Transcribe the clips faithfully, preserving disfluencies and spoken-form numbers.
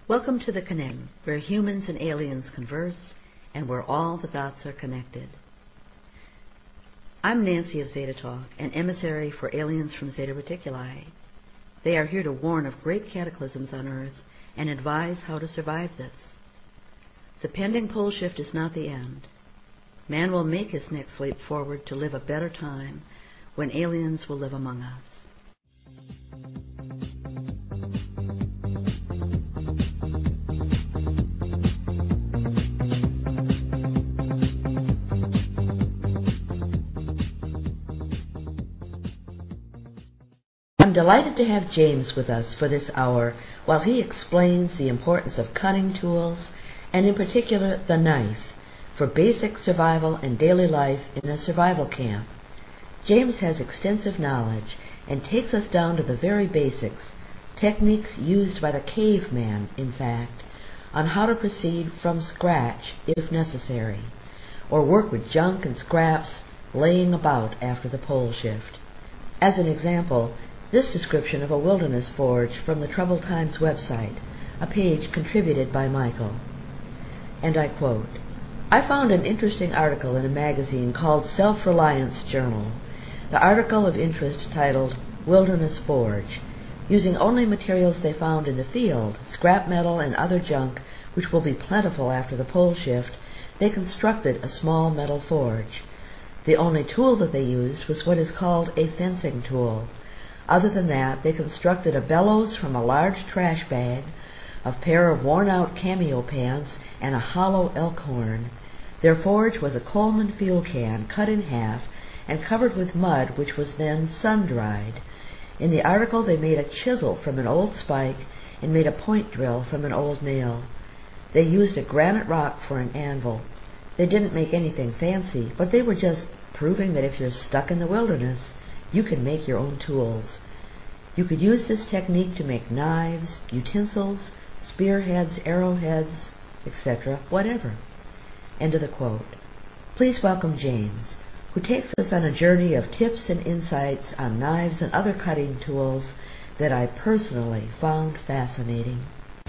Welcome to the Connect, where humans and aliens converse and where all the dots are connected. I'm Nancy of Zeta Talk, an emissary for aliens from Zeta Reticuli. They are here to warn of great cataclysms on Earth and advise how to survive this. The pending pole shift is not the end. Man will make his next leap forward to live a better time when aliens will live among us. I'm delighted to have James with us for this hour while he explains the importance of cutting tools, and in particular the knife, for basic survival and daily life in a survival camp. James has extensive knowledge and takes us down to the very basics, techniques used by the caveman, in fact, on how to proceed from scratch if necessary, or work with junk and scraps laying about after the pole shift. As an example, this description of a wilderness forge from the Troubled Times website, a page contributed by Michael. And I quote, "I found an interesting article in a magazine called Self-Reliance Journal. The article of interest titled Wilderness Forge. Using only materials they found in the field, scrap metal and other junk which will be plentiful after the pole shift, they constructed a small metal forge. The only tool that they used was what is called a fencing tool. Other than that, they constructed a bellows from a large trash bag, a pair of worn-out cameo pants, and a hollow elk horn. Their forge was a Coleman fuel can cut in half and covered with mud, which was then sun-dried. In the article, they made a chisel from an old spike and made a point drill from an old nail. They used a granite rock for an anvil. They didn't make anything fancy, but they were just proving that if you're stuck in the wilderness, you can make your own tools. You could use this technique to make knives, utensils, spearheads, arrowheads, et cetera, whatever." End of the quote. Please welcome James, who takes us on a journey of tips and insights on knives and other cutting tools that I personally found fascinating.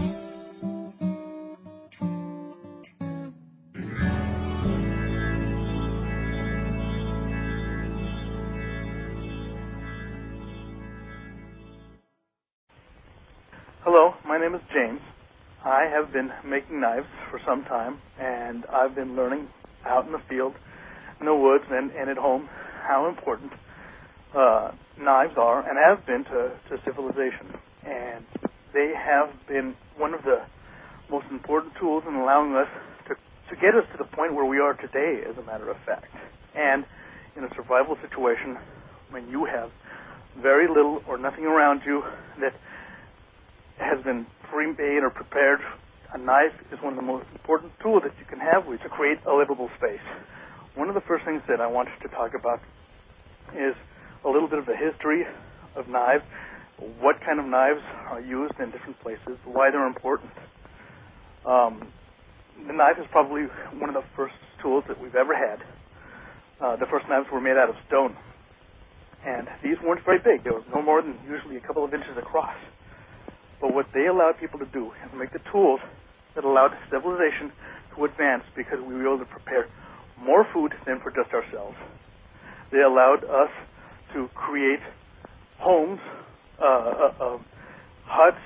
Hello, my name is James. I have been making knives for some time, and I've been learning out in the field, in the woods, and, and at home how important uh, knives are and have been to, to civilization. And they have been one of the most important tools in allowing us to, to get us to the point where we are today, as a matter of fact. And in a survival situation, when you have very little or nothing around you that has been pre-made or prepared, a knife is one of the most important tools that you can have to create a livable space. One of the first things that I wanted to talk about is a little bit of the history of knives, what kind of knives are used in different places, why they're important. Um, the knife is probably one of the first tools that we've ever had. Uh, the first knives were made out of stone, and these weren't very big. They were no more than usually a couple of inches across. But what they allowed people to do is make the tools that allowed civilization to advance, because we were able to prepare more food than for just ourselves. They allowed us to create homes, uh, uh, uh, huts,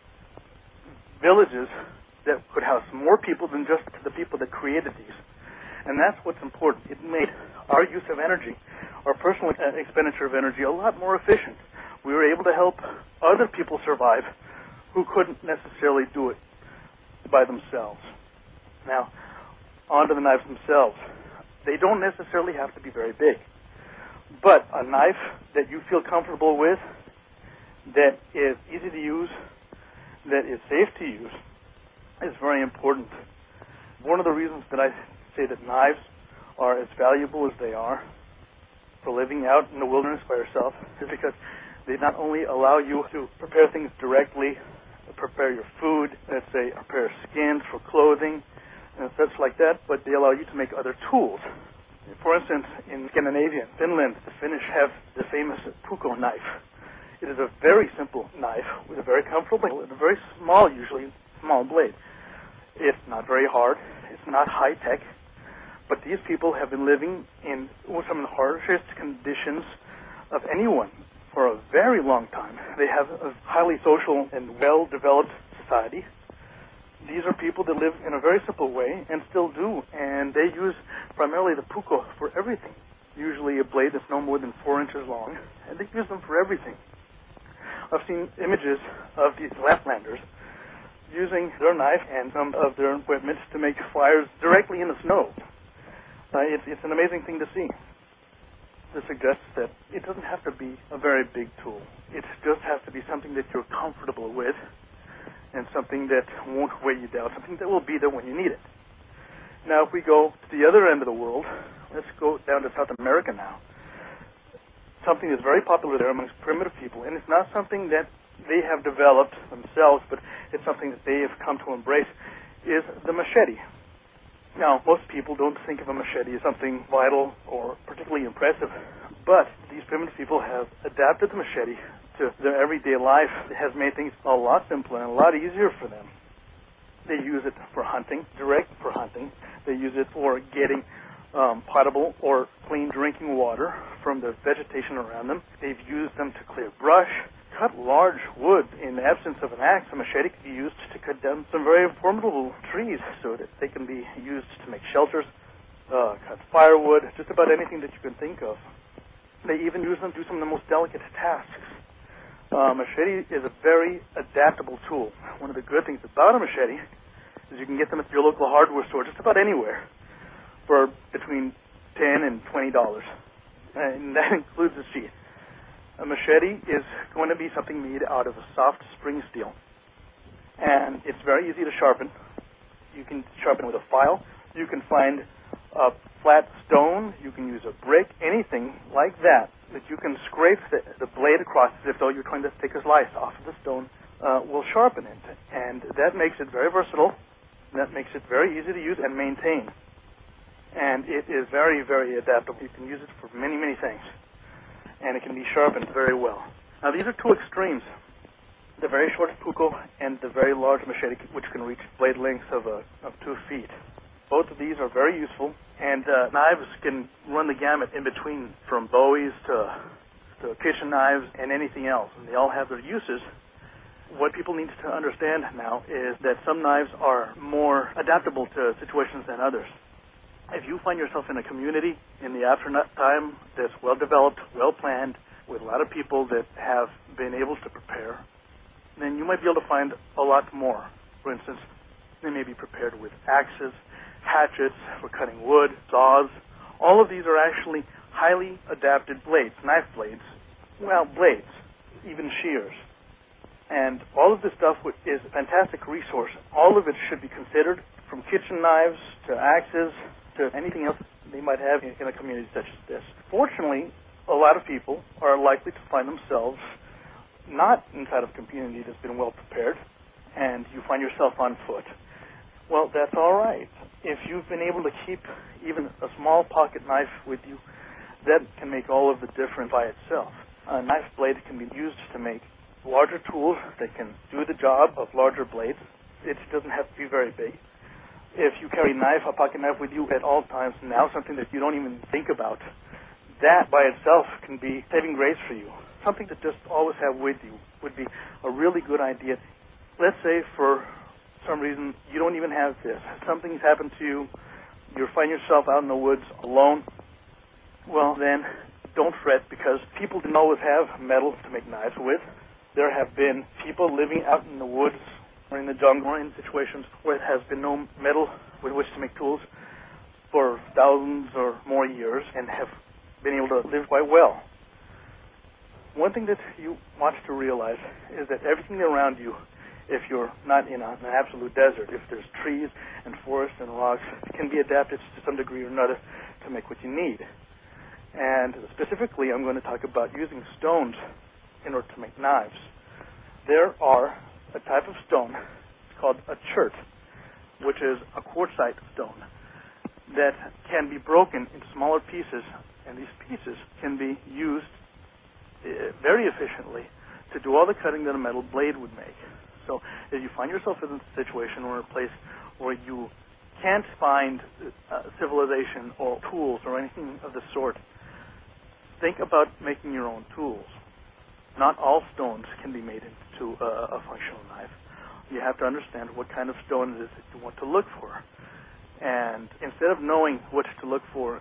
villages that could house more people than just the people that created these. And that's what's important. It made our use of energy, our personal expenditure of energy, a lot more efficient. We were able to help other people survive who couldn't necessarily do it by themselves. Now, on to the knives themselves. They don't necessarily have to be very big, but a knife that you feel comfortable with, that is easy to use, that is safe to use, is very important. One of the reasons that I say that knives are as valuable as they are for living out in the wilderness by yourself is because they not only allow you to prepare things directly, prepare your food, let's say a pair of skins for clothing and such like that, but they allow you to make other tools. For instance, in Scandinavia, Finland, the Finnish have the famous puukko knife. It is a very simple knife with a very comfortable, and a very small, usually, small blade. It's not very hard. It's not high-tech. But these people have been living in some of the harshest conditions of anyone for a very long time. They have a highly social and well-developed society. These are people that live in a very simple way and still do, and they use primarily the puko for everything. Usually a blade that's no more than four inches long, and they use them for everything. I've seen images of these Laplanders using their knife and some of their equipment to make fires directly in the snow. Uh, it's, it's an amazing thing to see. This suggests that it doesn't have to be a very big tool. It just has to be something that you're comfortable with and something that won't weigh you down, something that will be there when you need it. Now, if we go to the other end of the world, let's go down to South America now. Something that's very popular there amongst primitive people, and it's not something that they have developed themselves, but it's something that they have come to embrace, is the machete. Now, most people don't think of a machete as something vital or particularly impressive, but these primitive people have adapted the machete to their everyday life. It has made things a lot simpler and a lot easier for them. They use it for hunting, direct for hunting. They use it for getting um, potable or clean drinking water from the vegetation around them. They've used them to clear brush, cut large wood. In the absence of an axe, a machete can be used to cut down some very formidable trees so that they can be used to make shelters, uh, cut firewood, just about anything that you can think of. They even use them to do some of the most delicate tasks. Uh, machete is a very adaptable tool. One of the good things about a machete is you can get them at your local hardware store just about anywhere for between ten and twenty dollars, and that includes the sheath. A machete is going to be something made out of a soft spring steel, and it's very easy to sharpen. You can sharpen with a file. You can find a flat stone. You can use a brick, anything like that that you can scrape the, the blade across as if though you're trying to take a slice off of the stone, uh, will sharpen it. And that makes it very versatile. That makes it very easy to use and maintain. And it is very, very adaptable. You can use it for many, many things. And it can be sharpened very well. Now, these are two extremes. The very short puko and the very large machete, which can reach blade lengths of, uh, of two feet. Both of these are very useful, and uh, knives can run the gamut in between, from bowies to, to kitchen knives and anything else, and they all have their uses. What people need to understand now is that some knives are more adaptable to situations than others. If you find yourself in a community in the afternoon time that's well-developed, well-planned, with a lot of people that have been able to prepare, then you might be able to find a lot more. For instance, they may be prepared with axes, hatchets for cutting wood, saws. All of these are actually highly adapted blades, knife blades. Well, blades, even shears. And all of this stuff is a fantastic resource. All of it should be considered, from kitchen knives to axes to anything else they might have in a community such as this. Fortunately, a lot of people are likely to find themselves not inside of a community that's been well prepared, and you find yourself on foot. Well, that's all right. If you've been able to keep even a small pocket knife with you, that can make all of the difference by itself. A knife blade can be used to make larger tools that can do the job of larger blades. It doesn't have to be very big. If you carry a knife, a pocket knife with you at all times, now something that you don't even think about, that by itself can be saving grace for you. Something to just always have with you would be a really good idea. Let's say for some reason you don't even have this. Something's happened to you. You find yourself out in the woods alone. Well, then don't fret, because people didn't always have metal to make knives with. There have been people living out in the woods or in the jungle or in situations where there has been no metal with which to make tools for thousands or more years and have been able to live quite well. One thing that you want to realize is that everything around you, if you're not in a, an absolute desert, if there's trees and forests and rocks, can be adapted to some degree or another to make what you need. And specifically, I'm going to talk about using stones in order to make knives. There are a type of stone called a chert, which is a quartzite stone that can be broken into smaller pieces, and these pieces can be used uh, very efficiently to do all the cutting that a metal blade would make. So if you find yourself in a situation or a place where you can't find uh, civilization or tools or anything of the sort, think about making your own tools. Not all stones can be made into a, a functional knife. You have to understand what kind of stone it is that you want to look for. And instead of knowing what to look for,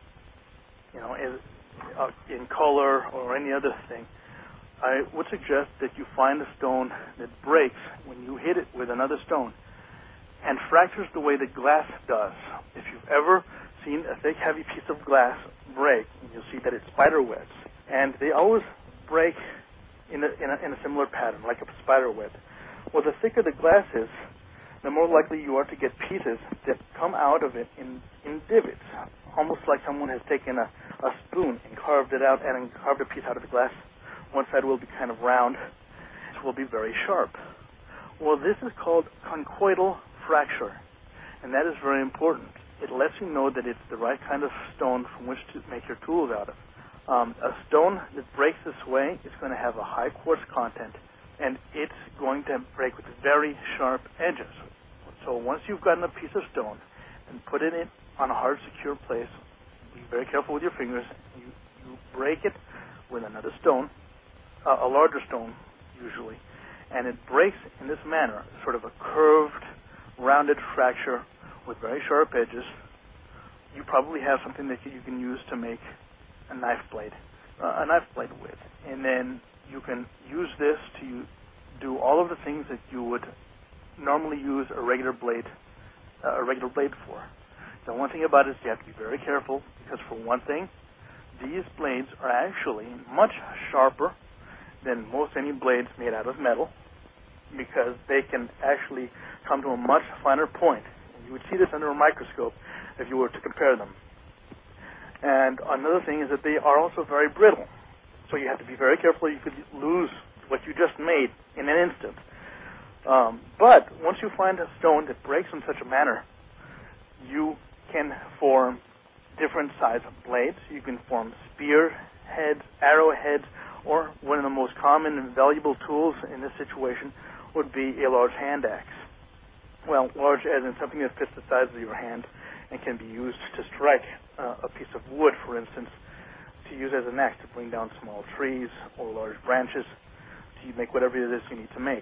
you know, in, uh, in color or any other thing, I would suggest that you find a stone that breaks when you hit it with another stone and fractures the way that glass does. If you've ever seen a thick, heavy piece of glass break, you'll see that it's spider webs. And they always break in a, in a, in a similar pattern, like a spider web. Well, the thicker the glass is, the more likely you are to get pieces that come out of it in, in divots, almost like someone has taken a, a spoon and carved it out and carved a piece out of the glass. One side will be kind of round, it will be very sharp. Well, this is called conchoidal fracture, and that is very important. It lets you know that it's the right kind of stone from which to make your tools out of. Um, a stone that breaks this way is going to have a high quartz content, and it's going to break with very sharp edges. So once you've gotten a piece of stone and put it in on a hard, secure place, be very careful with your fingers. You, you break it with another stone, uh, a larger stone usually, and it breaks in this manner, sort of a curved, rounded fracture with very sharp edges. You probably have something that you can use to make a knife blade, uh, a knife blade with. And then you can use this to do all of the things that you would normally use a regular blade, uh, a regular blade for. The one thing about it is you have to be very careful, because for one thing, these blades are actually much sharper than most any blades made out of metal, because they can actually come to a much finer point. And you would see this under a microscope if you were to compare them. And another thing is that they are also very brittle. So you have to be very careful. You could lose what you just made in an instant. Um, but once you find a stone that breaks in such a manner, you can form different size of blades. You can form spear heads, arrow heads, or one of the most common and valuable tools in this situation would be a large hand axe. Well, large as in something that fits the size of your hand and can be used to strike uh, a piece of wood, for instance, to use as an axe to bring down small trees or large branches, to make whatever it is you need to make.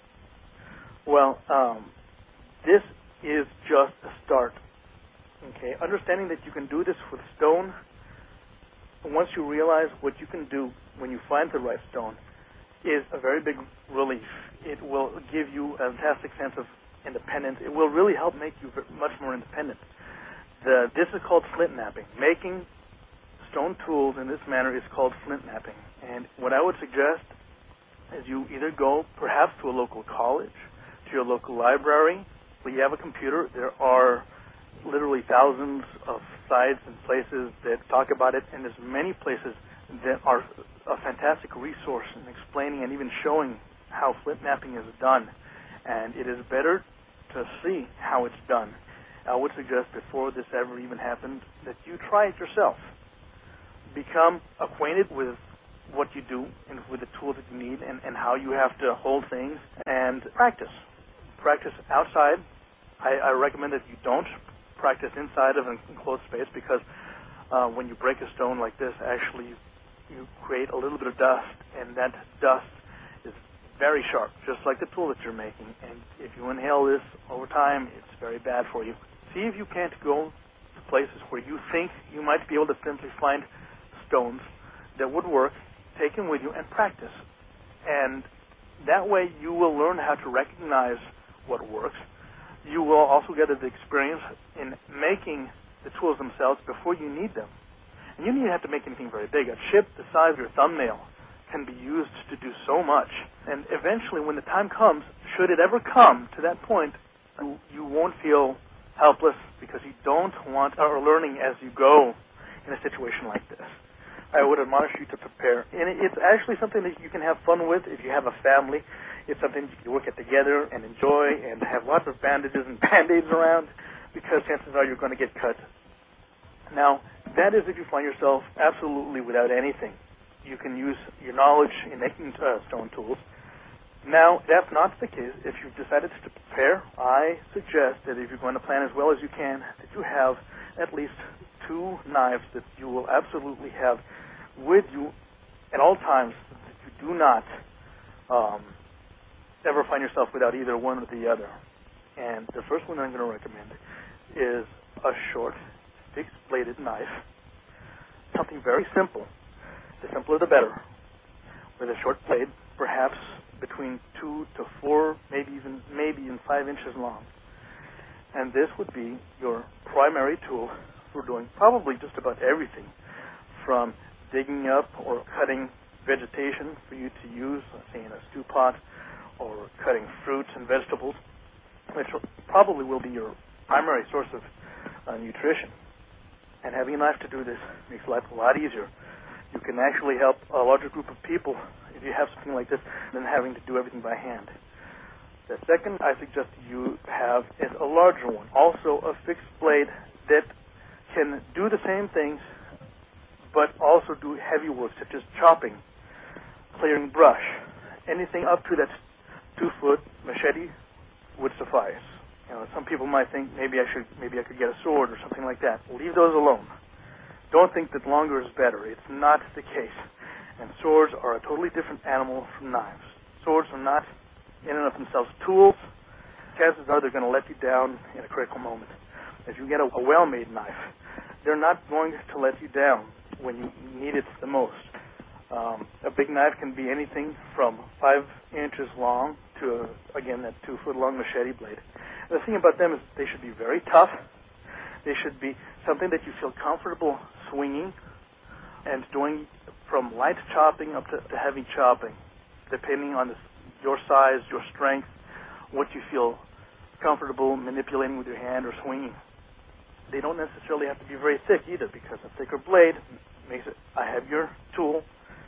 Well, um, this is just a start. Okay, understanding that you can do this with stone, once you realize what you can do when you find the right stone, is a very big relief. It will give you a fantastic sense of independence. It will really help make you much more independent. The, this is called flint knapping. Making stone tools in this manner is called flint knapping. And what I would suggest is you either go perhaps to a local college, to your local library. When you have a computer, there are literally thousands of sites and places that talk about it, and there's many places that are a fantastic resource in explaining and even showing how flint knapping is done. And it is better to see how it's done. I would suggest before this ever even happened that you try it yourself. Become acquainted with what you do and with the tools that you need and, and how you have to hold things, and practice. Practice outside. I, I recommend that you don't practice inside of an enclosed space, because uh, when you break a stone like this, actually you, you create a little bit of dust, and that dust is very sharp, just like the tool that you're making. And if you inhale this over time, it's very bad for you. See if you can't go to places where you think you might be able to simply find stones that would work, take them with you, and practice. And that way you will learn how to recognize what works. You will also get the experience in making the tools themselves before you need them. And you don't have to make anything very big. A chip the size of your thumbnail can be used to do so much. And eventually, when the time comes, should it ever come to that point, you, you won't feel helpless, because you don't want or learning as you go in a situation like this. I would admonish you to prepare. And it's actually something that you can have fun with if you have a family. It's something you can work at together and enjoy and have lots of bandages and Band-Aids around, because chances are you're going to get cut. Now, that is if you find yourself absolutely without anything. You can use your knowledge in making uh, stone tools. Now, that's not the case. If you've decided to prepare, I suggest that if you're going to plan as well as you can, that you have at least two knives that you will absolutely have with you at all times, that you do not um, ever find yourself without either one or the other. And the first one I'm going to recommend is a short, fixed-bladed knife. Something very simple. The simpler the better. With a short blade, perhaps between two to four, maybe even maybe even five inches long. And this would be your primary tool for doing probably just about everything, from digging up or cutting vegetation for you to use, say in a stew pot, or cutting fruits and vegetables, which probably will be your primary source of uh, nutrition. And having a knife to do this makes life a lot easier. You can actually help a larger group of people if you have something like this than having to do everything by hand. The second I suggest you have is a larger one, also a fixed blade that can do the same things but also do heavy work such as chopping, clearing brush. Anything up to that two-foot machete would suffice. You know, some people might think maybe I should, maybe I could get a sword or something like that. Leave those alone. Don't think that longer is better. It's not the case. And swords are a totally different animal from knives. Swords are not, in and of themselves, tools. Chances are they're going to let you down in a critical moment. If you get a, a well-made knife, they're not going to let you down when you need it the most. Um, a big knife can be anything from five inches long to, a, again, that two-foot-long machete blade. The thing about them is they should be very tough. They should be something that you feel comfortable swinging and doing from light chopping up to, to heavy chopping, depending on the, your size, your strength, what you feel comfortable manipulating with your hand or swinging. They don't necessarily have to be very thick either, because a thicker blade makes it a heavier tool,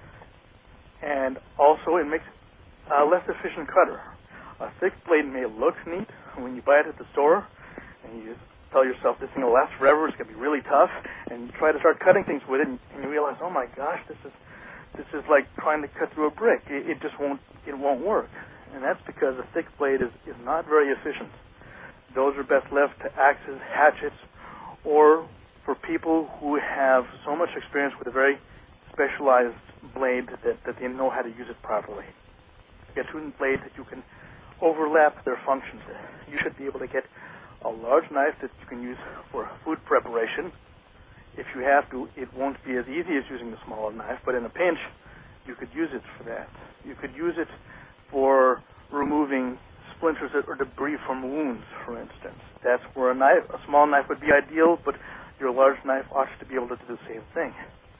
and also it makes a less efficient cutter. A thick blade may look neat when you buy it at the store, and you tell yourself this thing will last forever, it's going to be really tough, and you try to start cutting things with it, and, and you realize, oh my gosh, this is this is like trying to cut through a brick. It, it just won't it won't work, and that's because a thick blade is, is not very efficient. Those are best left to axes, hatchets, or for people who have so much experience with a very specialized blade that, that they know how to use it properly. Get a blade that you can overlap their functions. You should be able to get a large knife that you can use for food preparation. If you have to, it won't be as easy as using the smaller knife, but in a pinch, you could use it for that. You could use it for removing splinters or debris from wounds, for instance. That's where a knife, a small knife would be ideal, but your large knife ought to be able to do the same thing.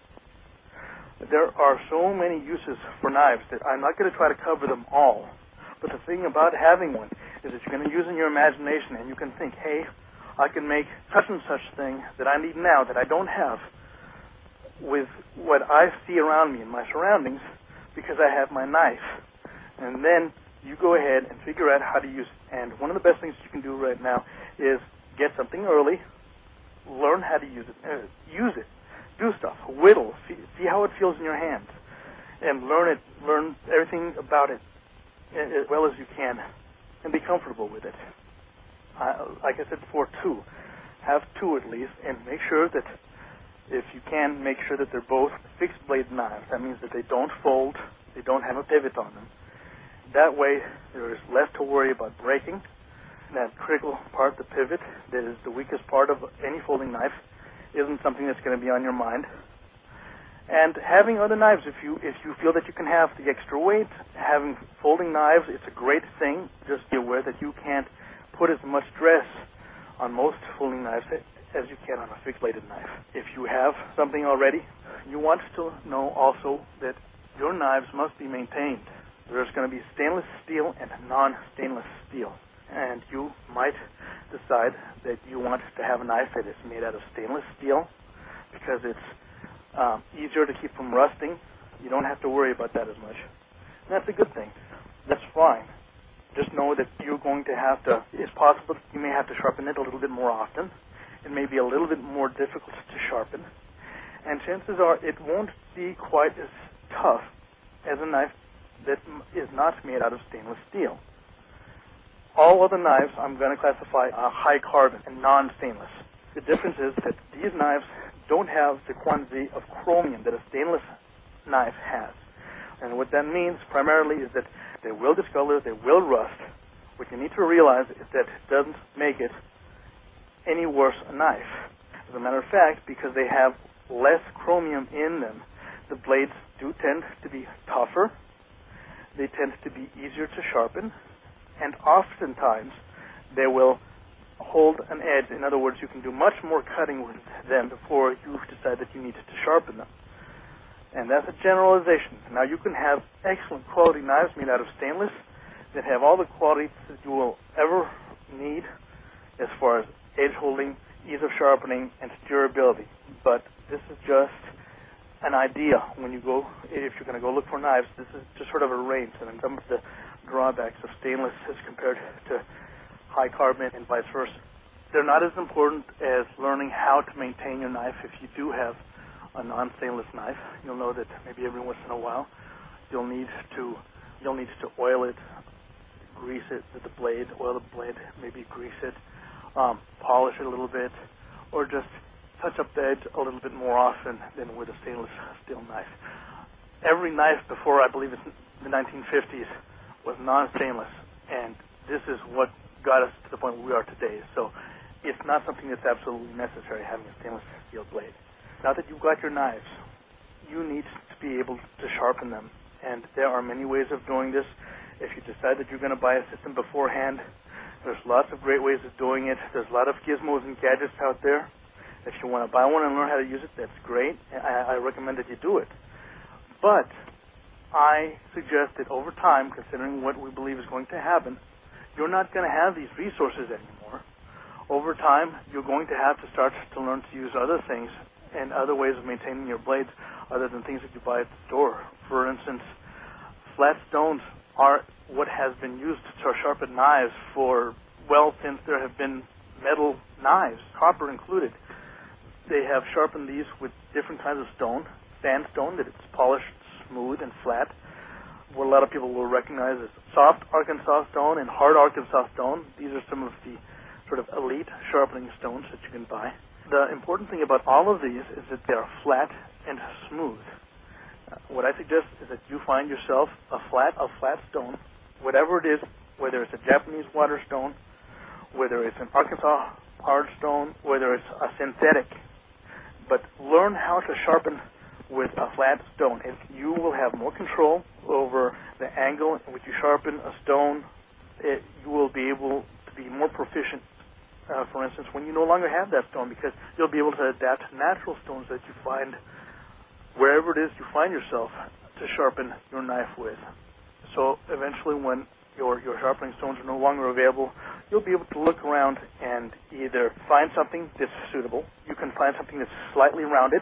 There are so many uses for knives that I'm not going to try to cover them all. But the thing about having one is that you're going to use in your imagination, and you can think, hey, I can make such and such thing that I need now that I don't have with what I see around me in my surroundings because I have my knife. And then you go ahead and figure out how to use it. And one of the best things you can do right now is get something early, learn how to use it, uh, use it, do stuff, whittle, see, see how it feels in your hands, and learn it, learn everything about it as well as you can, and be comfortable with it. Uh, like I said before, two. Have two at least, and make sure that, if you can, make sure that they're both fixed blade knives. That means that they don't fold, they don't have a pivot on them. That way, there is less to worry about breaking. That critical part, the pivot, that is the weakest part of any folding knife, isn't something that's going to be on your mind. And having other knives, if you if you feel that you can have the extra weight, having folding knives, it's a great thing. Just be aware that you can't put as much stress on most folding knives as you can on a fixed-bladed knife. If you have something already, you want to know also that your knives must be maintained. There's going to be stainless steel and non-stainless steel. And you might decide that you want to have a knife that is made out of stainless steel because it's um, easier to keep from rusting. You don't have to worry about that as much. And that's a good thing. That's fine. Just know that you're going to have to, it's possible that you may have to sharpen it a little bit more often. It may be a little bit more difficult to sharpen. And chances are it won't be quite as tough as a knife that is not made out of stainless steel. All other knives I'm going to classify are high carbon and non-stainless. The difference is that these knives don't have the quantity of chromium that a stainless knife has. And what that means primarily is that they will discolor, they will rust. What you need to realize is that it doesn't make it any worse a knife. As a matter of fact, because they have less chromium in them, the blades do tend to be tougher, they tend to be easier to sharpen, and oftentimes they will hold an edge. In other words, you can do much more cutting with them before you decide that you need to sharpen them. And that's a generalization. Now, you can have excellent quality knives made out of stainless that have all the qualities that you will ever need as far as edge holding, ease of sharpening, and durability. But this is just an idea. When you go, if you're going to go look for knives, this is just sort of a range. And some of the drawbacks of stainless as compared to high carbon and vice versa. They're not as important as learning how to maintain your knife. If you do have a non-stainless knife, you'll know that maybe every once in a while you'll need to you'll need to oil it, grease it with the blade, oil the blade, maybe grease it, um, polish it a little bit, or just touch up the edge a little bit more often than with a stainless steel knife. Every knife before, I believe it's the nineteen fifties, was non-stainless, and this is what got us to the point where we are today. So it's not something that's absolutely necessary, having a stainless steel blade. Now that you've got your knives, you need to be able to sharpen them, and there are many ways of doing this. If you decide that you're going to buy a system beforehand, there's lots of great ways of doing it. There's a lot of gizmos and gadgets out there. If you want to buy one and learn how to use it, that's great. I, I recommend that you do it. But I suggest that over time, considering what we believe is going to happen, you're not going to have these resources anymore. Over time, you're going to have to start to learn to use other things and other ways of maintaining your blades other than things that you buy at the store. For instance, flat stones are what has been used to sharpen knives for, well, since there have been metal knives, copper included. They have sharpened these with different kinds of stone, sandstone, that it's polished, smooth, and flat. What a lot of people will recognize as soft Arkansas stone and hard Arkansas stone. These are some of the sort of elite sharpening stones that you can buy. The important thing about all of these is that they are flat and smooth. Uh, what I suggest is that you find yourself a flat, a flat stone, whatever it is, whether it's a Japanese water stone, whether it's an Arkansas hard stone, whether it's a synthetic. But learn how to sharpen with a flat stone. If you will have more control over the angle in which you sharpen a stone, it, you will be able to be more proficient, uh, for instance, when you no longer have that stone, because you'll be able to adapt natural stones that you find wherever it is you find yourself to sharpen your knife with. So eventually when your, your sharpening stones are no longer available, you'll be able to look around and either find something that's suitable. You can find something that's slightly rounded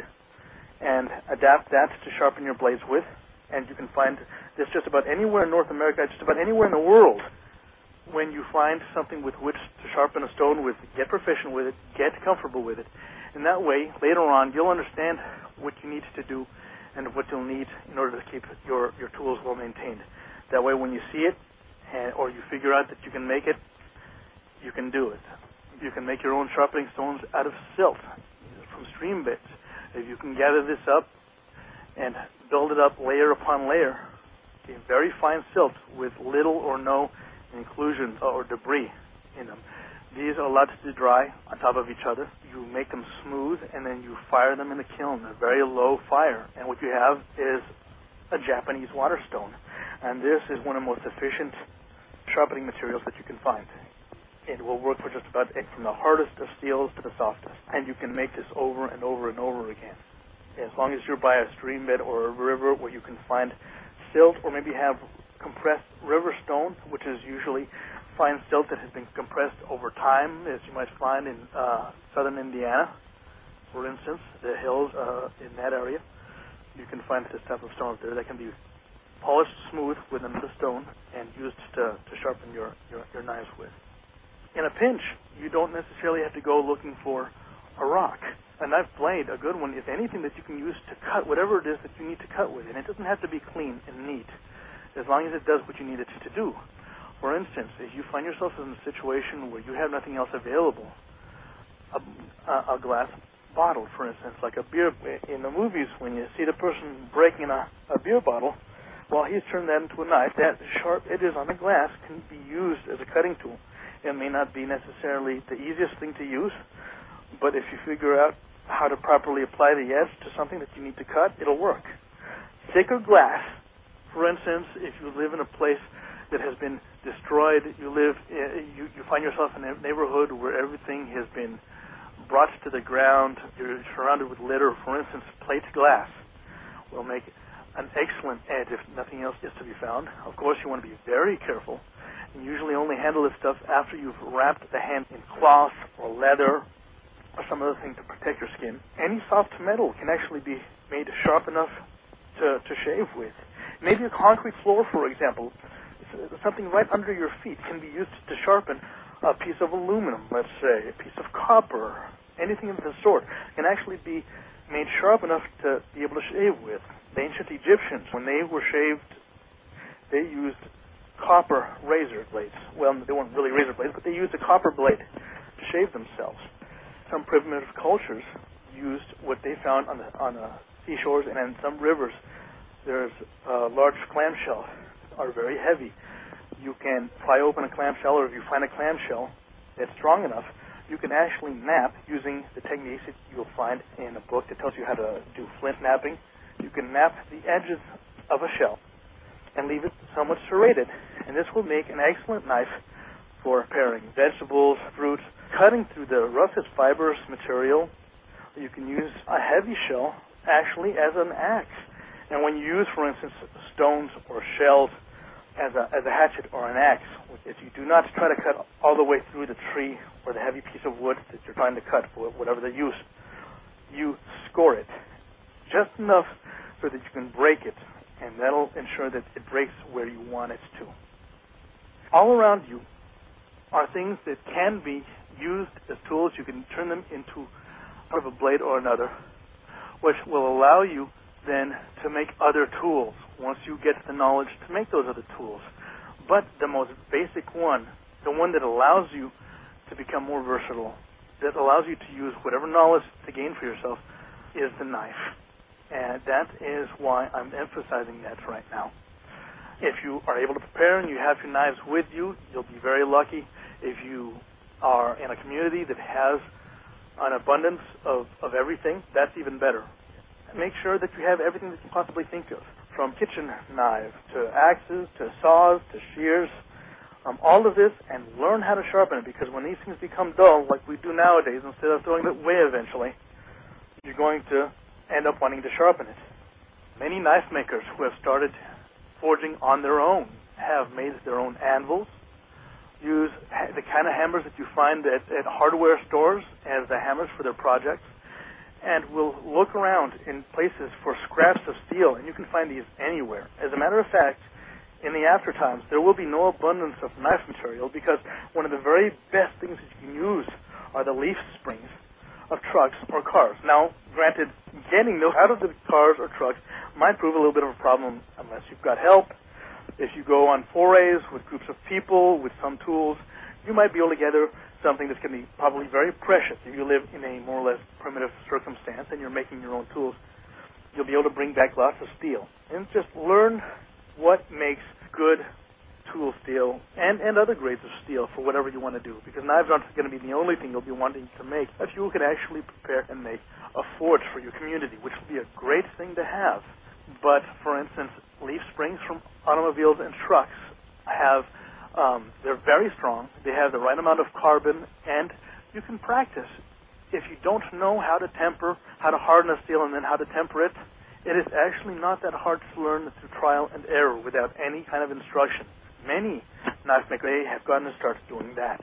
and adapt that to sharpen your blades with. And you can find this just about anywhere in North America, just about anywhere in the world. When you find something with which to sharpen a stone with, get proficient with it, get comfortable with it. And that way, later on, you'll understand what you need to do and what you'll need in order to keep your, your tools well maintained. That way, when you see it, and, or you figure out that you can make it, you can do it. You can make your own sharpening stones out of silt from stream beds. If you can gather this up and build it up layer upon layer, okay, very fine silt with little or no inclusions or debris in them. These are allowed to dry on top of each other. You make them smooth, and then you fire them in the kiln at a very low fire. And what you have is a Japanese water stone. And this is one of the most efficient sharpening materials that you can find. It will work for just about it, from the hardest of steels to the softest. And you can make this over and over and over again. As long as you're by a stream bed or a river where you can find silt, or maybe have compressed river stone, which is usually fine silt that has been compressed over time, as you might find in uh, southern Indiana, for instance, the hills uh, in that area. You can find this type of stone there that can be polished smooth with another stone and used to, to sharpen your, your, your knives with. In a pinch, you don't necessarily have to go looking for a rock. A knife blade, a good one, is anything that you can use to cut whatever it is that you need to cut with. And it doesn't have to be clean and neat. as long as it does what you need it to do. For instance, if you find yourself in a situation where you have nothing else available, a, a, a glass bottle, for instance, like a beer. In the movies, when you see the person breaking a, a beer bottle, well, he's turned that into a knife. That sharp edges on the glass can be used as a cutting tool. It may not be necessarily the easiest thing to use, but if you figure out how to properly apply the edge to something that you need to cut, it'll work. Thicker glass, for instance, if you live in a place that has been destroyed, you live, you, you find yourself in a neighborhood where everything has been brought to the ground, you're surrounded with litter, for instance, plate glass will make an excellent edge if nothing else is to be found. Of course, you want to be very careful and usually only handle this stuff after you've wrapped the hand in cloth or leather or some other thing to protect your skin. Any soft metal can actually be made sharp enough to, to shave with. Maybe a concrete floor, for example, something right under your feet can be used to sharpen a piece of aluminum, let's say, a piece of copper, anything of the sort, can actually be made sharp enough to be able to shave with. The ancient Egyptians, when they were shaved, they used copper razor blades. Well, they weren't really razor blades, but they used a copper blade to shave themselves. Some primitive cultures used what they found on the, on the seashores and in some rivers. There's uh, large clamshell that are very heavy. You can pry open a clamshell, or if you find a clamshell that's strong enough, you can actually nap using the techniques that you'll find in a book that tells you how to do flint napping. You can nap the edges of a shell and leave it somewhat serrated, and this will make an excellent knife for paring vegetables, fruits, cutting through the roughest fibrous material. You can use a heavy shell actually as an axe. And when you use, for instance, stones or shells as a, as a hatchet or an axe, if you do not try to cut all the way through the tree or the heavy piece of wood that you're trying to cut for whatever the use, you score it just enough so that you can break it, and that'll ensure that it breaks where you want it to. All around you are things that can be used as tools. You can turn them into sort of a blade or another, which will allow you then to make other tools once you get the knowledge to make those other tools. But the most basic one, the one that allows you to become more versatile, that allows you to use whatever knowledge to gain for yourself, is the knife. And that is why I'm emphasizing that right now. If you are able to prepare and you have your knives with you, you'll be very lucky. If you are in a community that has an abundance of, of everything, that's even better. Make sure that you have everything that you possibly think of, from kitchen knives to axes to saws to shears, um, all of this, and learn how to sharpen it, because when these things become dull, like we do nowadays, instead of throwing it away eventually, you're going to end up wanting to sharpen it. Many knife makers who have started forging on their own have made their own anvils, use ha- the kind of hammers that you find at, at hardware stores as the hammers for their projects, and will look around in places for scraps of steel, and you can find these anywhere. As a matter of fact, in the after times, there will be no abundance of knife material, because one of the very best things that you can use are the leaf springs of trucks or cars. Now, granted, getting those out of the cars or trucks might prove a little bit of a problem unless you've got help. If you go on forays with groups of people with some tools, you might be able to gather something that's going to be probably very precious. If you live in a more or less primitive circumstance and you're making your own tools, you'll be able to bring back lots of steel. And just learn what makes good tool steel and, and other grades of steel for whatever you want to do, because knives aren't going to be the only thing you'll be wanting to make. If you can actually prepare and make a forge for your community, which would be a great thing to have. But, for instance, leaf springs from automobiles and trucks have Um, they're very strong. They have the right amount of carbon, and you can practice. If you don't know how to temper, how to harden a steel, and then how to temper it, it is actually not that hard to learn through trial and error without any kind of instruction. Many knife makers have gotten to start doing that.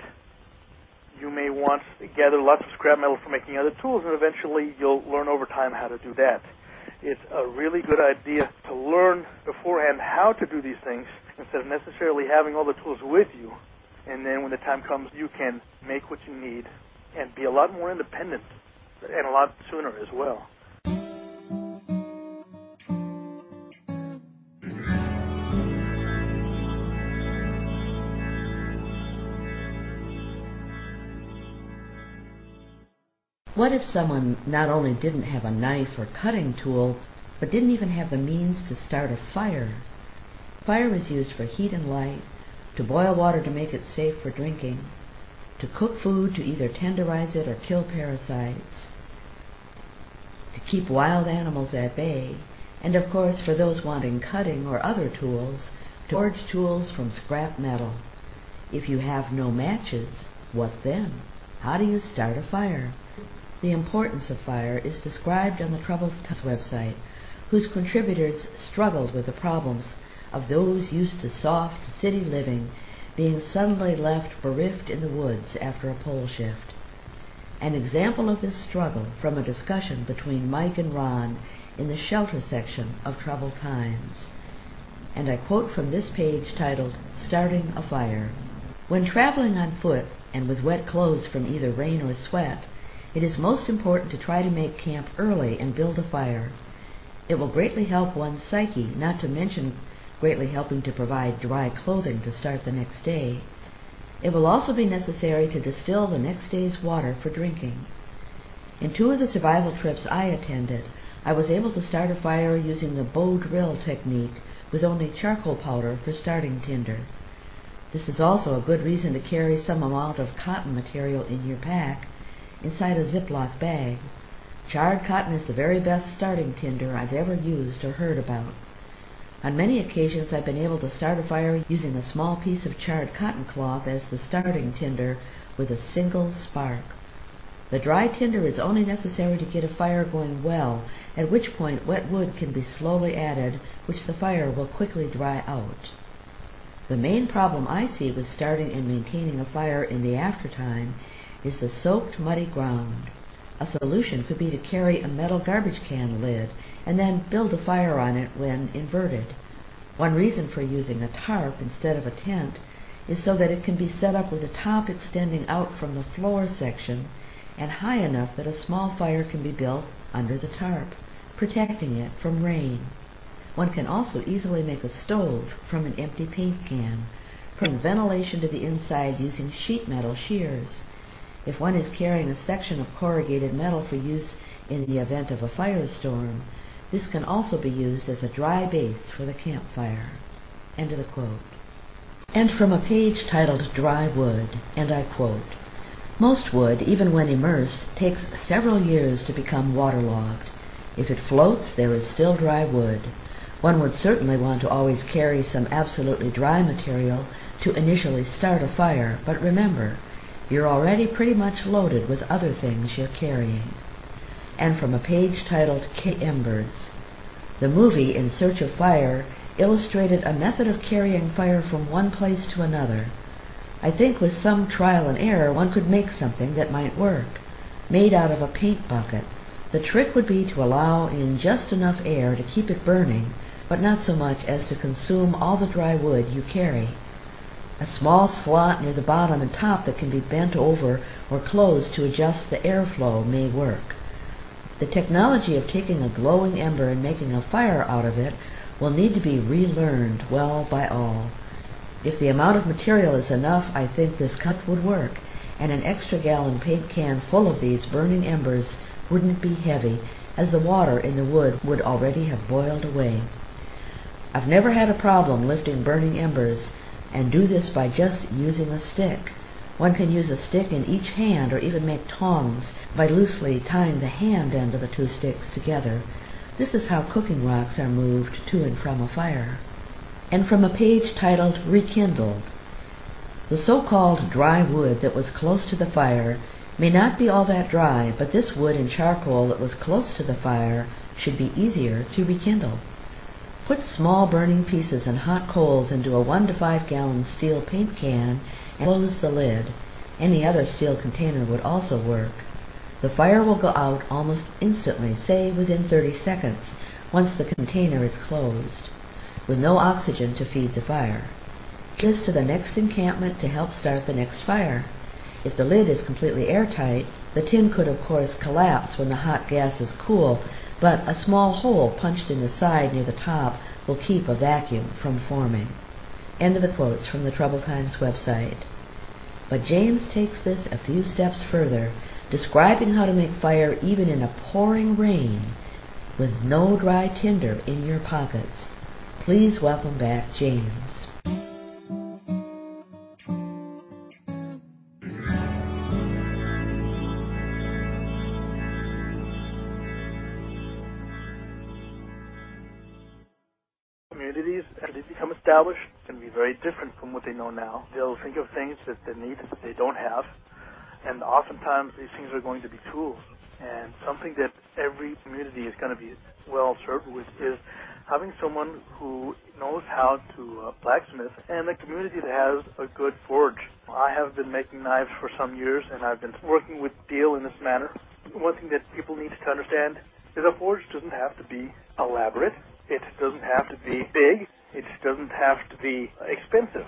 You may want to gather lots of scrap metal for making other tools, and eventually you'll learn over time how to do that. It's a really good idea to learn beforehand how to do these things, instead of necessarily having all the tools with you, and then when the time comes, you can make what you need and be a lot more independent, and a lot sooner as well. What if someone not only didn't have a knife or cutting tool, but didn't even have the means to start a fire? Fire is used for heat and light, to boil water to make it safe for drinking, to cook food, to either tenderize it or kill parasites, to keep wild animals at bay, and of course for those wanting cutting or other tools, to forge tools from scrap metal. If you have no matches, what then? How do you start a fire? The importance of fire is described on the Troubled Times website, whose contributors struggled with the problems of those used to soft city living being suddenly left bereft in the woods after a pole shift. An example of this struggle from a discussion between Mike and Ron in the shelter section of Troubled Times. And I quote from this page titled, Starting a Fire. When traveling on foot and with wet clothes from either rain or sweat, it is most important to try to make camp early and build a fire. It will greatly help one's psyche, not to mention greatly helping to provide dry clothing to start the next day. It will also be necessary to distill the next day's water for drinking. In two of the survival trips I attended, I was able to start a fire using the bow drill technique with only charcoal powder for starting tinder. This is also a good reason to carry some amount of cotton material in your pack inside a Ziploc bag. Charred cotton is the very best starting tinder I've ever used or heard about. On many occasions I've been able to start a fire using a small piece of charred cotton cloth as the starting tinder with a single spark. The dry tinder is only necessary to get a fire going well, at which point wet wood can be slowly added, which the fire will quickly dry out. The main problem I see with starting and maintaining a fire in the aftertime is the soaked, muddy ground. A solution could be to carry a metal garbage can lid and then build a fire on it when inverted. One reason for using a tarp instead of a tent is so that it can be set up with the top extending out from the floor section and high enough that a small fire can be built under the tarp, protecting it from rain. One can also easily make a stove from an empty paint can, providing ventilation to the inside using sheet metal shears. If one is carrying a section of corrugated metal for use in the event of a firestorm, this can also be used as a dry base for the campfire. End of the quote. And from a page titled Dry Wood, and I quote, Most wood, even when immersed, takes several years to become waterlogged. If it floats, there is still dry wood. One would certainly want to always carry some absolutely dry material to initially start a fire, but remember, you're already pretty much loaded with other things you're carrying. And from a page titled K Embers, the movie In Search of Fire illustrated a method of carrying fire from one place to another. I think with some trial and error one could make something that might work, made out of a paint bucket. The trick would be to allow in just enough air to keep it burning, but not so much as to consume all the dry wood you carry. A small slot near the bottom and top that can be bent over or closed to adjust the airflow may work. The technology of taking a glowing ember and making a fire out of it will need to be relearned well by all. If the amount of material is enough, I think this cut would work, and an extra gallon paint can full of these burning embers wouldn't be heavy, as the water in the wood would already have boiled away. I've never had a problem lifting burning embers, and do this by just using a stick. One can use a stick in each hand or even make tongs by loosely tying the hand end of the two sticks together. This is how cooking rocks are moved to and from a fire. And from a page titled Rekindled, the so-called dry wood that was close to the fire may not be all that dry, but this wood and charcoal that was close to the fire should be easier to rekindle. Put small burning pieces and hot coals into a one to five gallon steel paint can and close the lid. Any other steel container would also work. The fire will go out almost instantly, say within thirty seconds, once the container is closed, with no oxygen to feed the fire. Get this to the next encampment to help start the next fire. If the lid is completely airtight, the tin could of course collapse when the hot gas is cool, but a small hole punched in the side near the top will keep a vacuum from forming. End of the quotes from the Troubled Times website. But James takes this a few steps further, describing how to make fire even in a pouring rain with no dry tinder in your pockets. Please welcome back James. Communities, as they become established, can be very different from what they know now. They'll think of things that they need that they don't have, and oftentimes these things are going to be tools. And something that every community is going to be well served with is having someone who knows how to uh, blacksmith, and a community that has a good forge. I have been making knives for some years, and I've been working with steel in this manner. One thing that people need to understand is a forge doesn't have to be elaborate. It doesn't have to be big. It doesn't have to be expensive.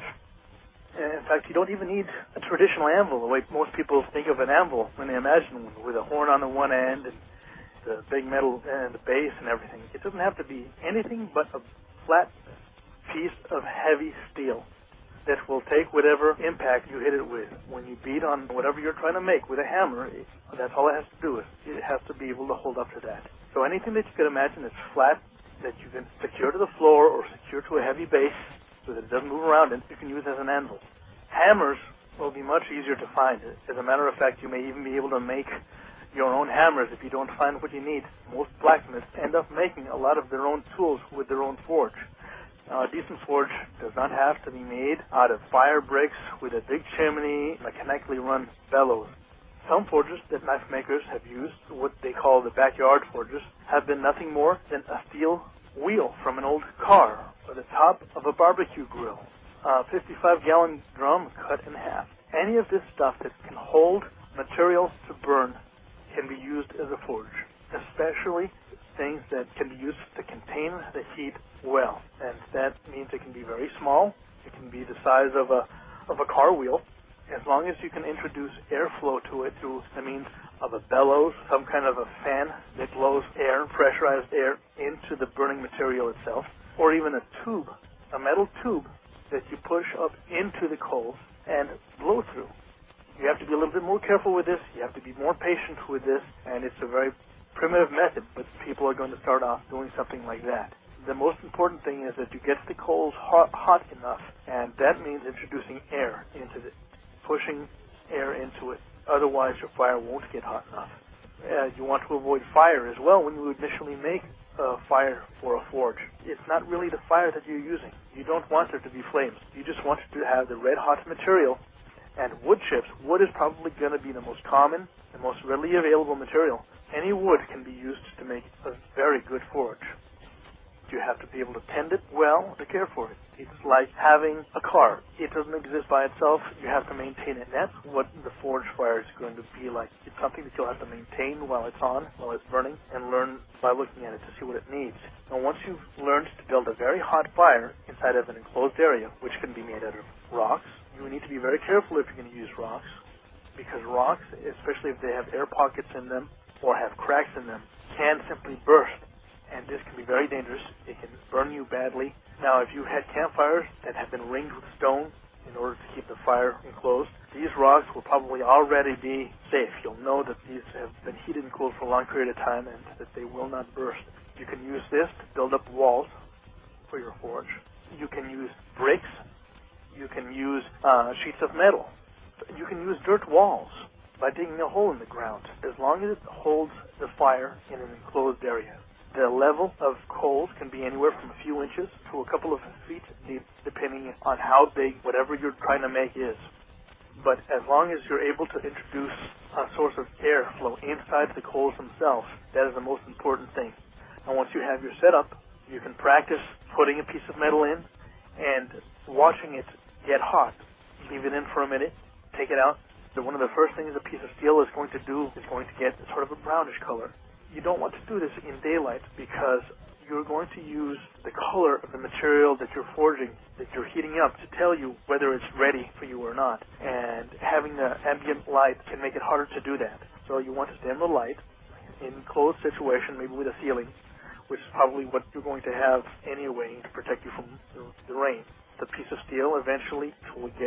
And in fact, you don't even need a traditional anvil, the way most people think of an anvil when they imagine one, with a horn on the one end and the big metal and the base and everything. It doesn't have to be anything but a flat piece of heavy steel that will take whatever impact you hit it with. When you beat on whatever you're trying to make with a hammer, that's all it has to do. Is it has to be able to hold up to that. So anything that you can imagine that's flat, that you can secure to the floor or secure to a heavy base so that it doesn't move around, and you can use as an anvil. Hammers will be much easier to find. As a matter of fact, you may even be able to make your own hammers if you don't find what you need. Most blacksmiths end up making a lot of their own tools with their own forge. Now, a decent forge does not have to be made out of fire bricks with a big chimney, mechanically run bellows. Some forges that knife makers have used, what they call the backyard forges, have been nothing more than a steel wheel from an old car or the top of a barbecue grill. A fifty-five gallon drum cut in half. Any of this stuff that can hold material to burn can be used as a forge, especially things that can be used to contain the heat well. And that means it can be very small. It can be the size of a of a car wheel, as long as you can introduce airflow to it through the means of a bellows, some kind of a fan that blows air, pressurized air, into the burning material itself, or even a tube, a metal tube that you push up into the coals and blow through. You have to be a little bit more careful with this. You have to be more patient with this, and it's a very primitive method, but people are going to start off doing something like that. The most important thing is that you get the coals hot, hot enough, and that means introducing air into it, pushing air into it. Otherwise, your fire won't get hot enough. Uh, you want to avoid fire as well when you initially make a fire for a forge. It's not really the fire that you're using. You don't want there to be flames. You just want to have the red-hot material. And wood chips, wood is probably going to be the most common and most readily available material. Any wood can be used to make a very good forge. You have to be able to tend it well to care for it. It's like having a car. It doesn't exist by itself. You have to maintain it. And that's what the forge fire is going to be like. It's something that you'll have to maintain while it's on, while it's burning, and learn by looking at it to see what it needs. Now, once you've learned to build a very hot fire inside of an enclosed area, which can be made out of rocks, you need to be very careful if you're going to use rocks, because rocks, especially if they have air pockets in them or have cracks in them, can simply burst. And this can be very dangerous. It can burn you badly. Now, if you had campfires that have been ringed with stone in order to keep the fire enclosed, these rocks will probably already be safe. You'll know that these have been heated and cooled for a long period of time and that they will not burst. You can use this to build up walls for your forge. You can use bricks. You can use uh, sheets of metal. You can use dirt walls by digging a hole in the ground, as long as it holds the fire in an enclosed area. The level of coals can be anywhere from a few inches to a couple of feet deep, depending on how big whatever you're trying to make is. But as long as you're able to introduce a source of airflow inside the coals themselves, that is the most important thing. And once you have your setup, you can practice putting a piece of metal in and watching it get hot. Leave it in for a minute, take it out. So one of the first things a piece of steel is going to do is going to get sort of a brownish color. You don't want to do this in daylight because you're going to use the color of the material that you're forging, that you're heating up, to tell you whether it's ready for you or not. And having the ambient light can make it harder to do that. So you want to dim the light in a closed situation, maybe with a ceiling, which is probably what you're going to have anyway to protect you from the rain. The piece of steel eventually will get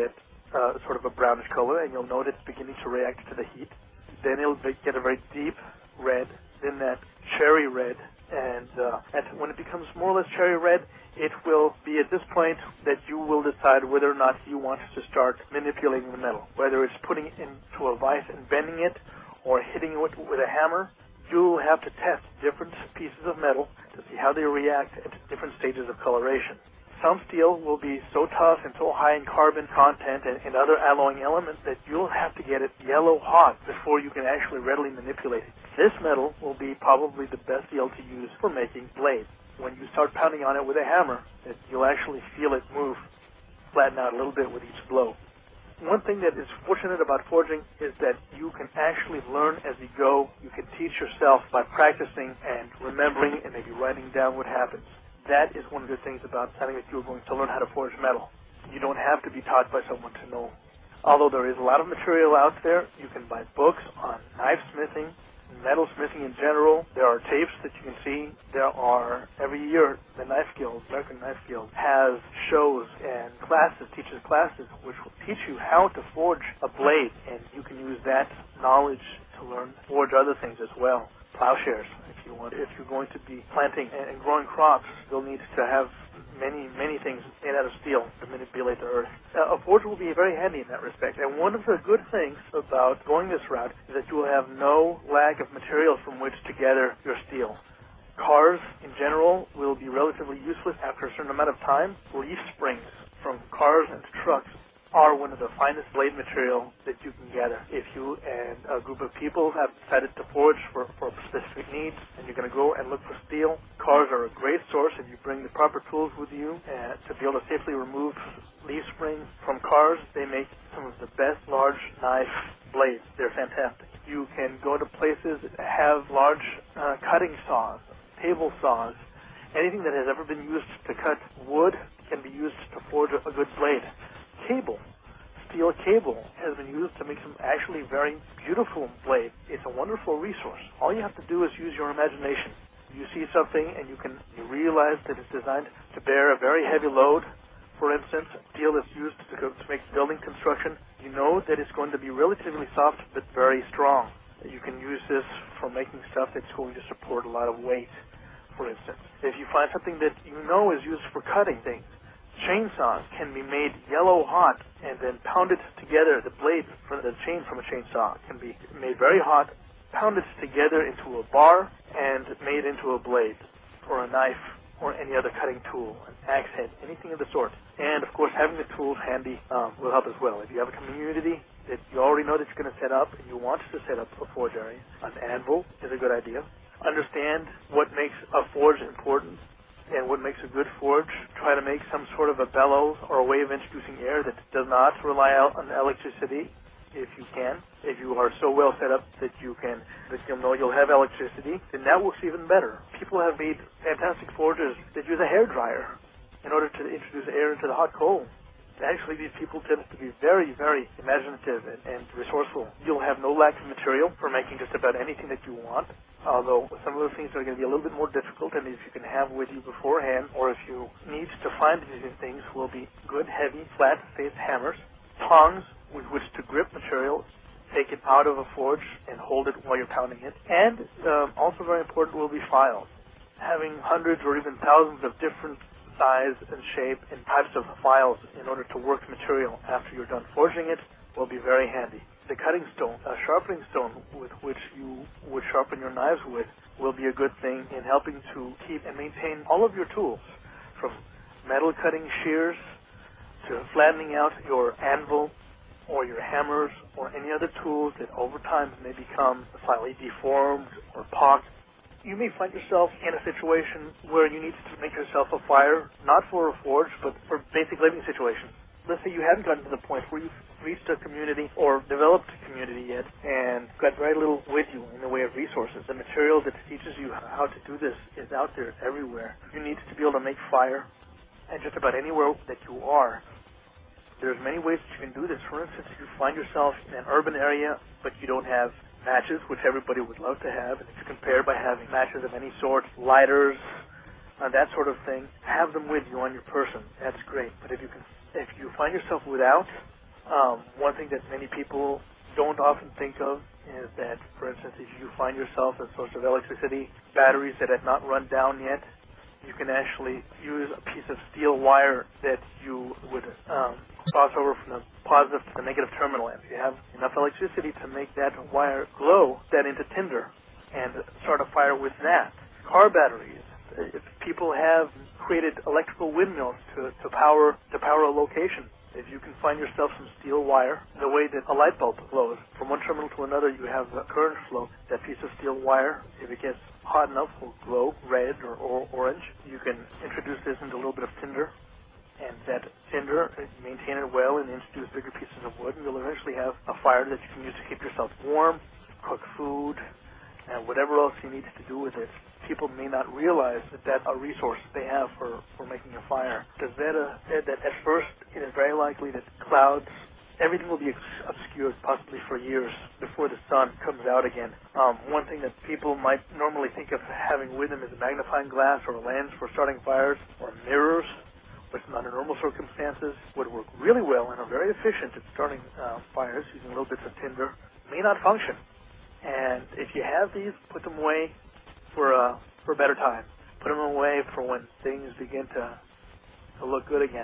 uh, sort of a brownish color, and you'll note it's beginning to react to the heat. Then it'll be, get a very deep red, then that cherry red, and uh, at, when it becomes more or less cherry red, it will be at this point that you will decide whether or not you want to start manipulating the metal, whether it's putting it into a vise and bending it or hitting it with, with a hammer. You'll have to test different pieces of metal to see how they react at different stages of coloration. Some steel will be so tough and so high in carbon content and, and other alloying elements that you'll have to get it yellow hot before you can actually readily manipulate it. This metal will be probably the best steel to use for making blades. When you start pounding on it with a hammer, it, you'll actually feel it move, flatten out a little bit with each blow. One thing that is fortunate about forging is that you can actually learn as you go. You can teach yourself by practicing and remembering and maybe writing down what happens. That is one of the things about deciding that you're going to learn how to forge metal. You don't have to be taught by someone to know. Although there is a lot of material out there, you can buy books on knife smithing, metal smithing in general. There are tapes that you can see. There are, every year, the Knife Guild, American Knife Guild, has shows and classes, teaches classes, which will teach you how to forge a blade, and you can use that knowledge to learn to forge other things as well. Plowshares, if you want. If you're going to be planting and growing crops, you'll need to have many, many things made out of steel to manipulate the earth. Uh, a forge will be very handy in that respect. And one of the good things about going this route is that you will have no lack of materials from which to gather your steel. Cars, in general, will be relatively useless after a certain amount of time. Leaf springs from cars and trucks are one of the finest blade material that you can gather. If you and a group of people have decided to forge for, for specific needs and you're going to go and look for steel, cars are a great source if you bring the proper tools with you uh, to be able to safely remove leaf springs from cars. They make some of the best large knife blades. They're fantastic. You can go to places that have large uh, cutting saws, table saws. Anything that has ever been used to cut wood can be used to forge a good blade. Cable, steel cable, has been used to make some actually very beautiful blades. It's a wonderful resource. All you have to do is use your imagination. You see something and you can you realize that it's designed to bear a very heavy load. For instance, steel that's used to, go, to make building construction, you know that it's going to be relatively soft but very strong. You can use this for making stuff that's going to support a lot of weight, for instance. If you find something that you know is used for cutting things, chainsaws can be made yellow hot and then pounded together. The blade for the chain from a chainsaw can be made very hot, pounded together into a bar, and made into a blade or a knife or any other cutting tool, an axe head, anything of the sort. And, of course, having the tools handy um, will help as well. If you have a community that you already know that you're going to set up and you want to set up a forge area, an anvil is a good idea. Understand what makes a forge important and what makes a good forge. Try to make some sort of a bellows or a way of introducing air that does not rely out on electricity, if you can. If you are so well set up that you can, that you'll know you'll have electricity, then that works even better. People have made fantastic forges that use a hair dryer in order to introduce air into the hot coal. Actually, these people tend to be very, very imaginative and, and resourceful. You'll have no lack of material for making just about anything that you want, although some of those things are going to be a little bit more difficult, and if you can have with you beforehand, or if you need to find these things, will be good, heavy, flat-faced hammers, tongs with which to grip material, take it out of a forge, and hold it while you're pounding it. And um, also very important will be files. Having hundreds or even thousands of different size and shape and types of files in order to work material after you're done forging it will be very handy. The cutting stone, a sharpening stone with which you would sharpen your knives with, will be a good thing in helping to keep and maintain all of your tools, from metal cutting shears to flattening out your anvil or your hammers or any other tools that over time may become slightly deformed or pocked. You may find yourself in a situation where you need to make yourself a fire, not for a forge, but for basic living situations. Let's say you haven't gotten to the point where you've reached a community or developed a community yet and got very little with you in the way of resources. The material that teaches you how to do this is out there everywhere. You need to be able to make fire, and just about anywhere that you are. There's many ways that you can do this. For instance, if you find yourself in an urban area but you don't have matches, which everybody would love to have, and it's compared by having matches of any sort, lighters, uh, that sort of thing, have them with you on your person. That's great. But if you can, if you find yourself without Um, one thing that many people don't often think of is that, for instance, if you find yourself a source of electricity, batteries that have not run down yet, you can actually use a piece of steel wire that you would um, cross over from the positive to the negative terminal. And if you have enough electricity to make that wire glow, that into tinder, and start a fire with that. Car batteries. If people have created electrical windmills to, to power to power a location, if you can find yourself some steel wire, the way that a light bulb glows, from one terminal to another you have a current flow. That piece of steel wire, if it gets hot enough, will glow red or, or orange. You can introduce this into a little bit of tinder, and that tinder, maintain it well and introduce bigger pieces of wood, and you'll eventually have a fire that you can use to keep yourself warm, cook food, and whatever else you need to do with it. People may not realize that that's a resource they have for, for making a fire. Because that, uh, that, that at first it is very likely that clouds, everything will be obscured possibly for years before the sun comes out again. Um, one thing that people might normally think of having with them is a magnifying glass or a lens for starting fires, or mirrors, which under normal circumstances would work really well and are very efficient at starting uh, fires using little bits of tinder, may not function. And if you have these, put them away for a, for a better time. Put them away for when things begin to, to look good again.